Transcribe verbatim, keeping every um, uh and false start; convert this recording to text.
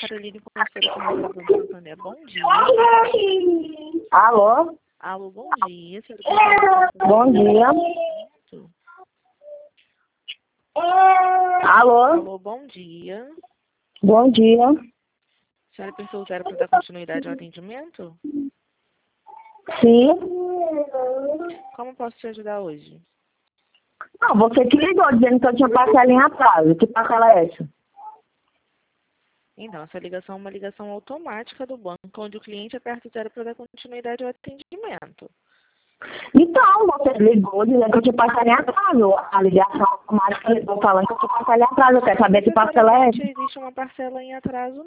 Caroline Conselho Comunitário do Santander. Bom dia. Alô? Alô, bom dia. Senhora Bom dia. Alô? Alô, bom dia. Bom dia. A senhora apertou o zero para dar continuidade ao atendimento? Sim. Como posso te ajudar hoje? Não, você que ligou dizendo que eu tinha parcela em atraso. Que parcela é essa? Então, essa ligação é uma ligação automática do banco, onde o cliente aperta o zero para dar continuidade ao atendimento. Então, você ligou dizendo que eu tinha parcela em atraso. A ligação automática ligou falando que eu tinha parcela em atraso. Eu quero saber que parcela é essa. Existe uma parcela em atraso,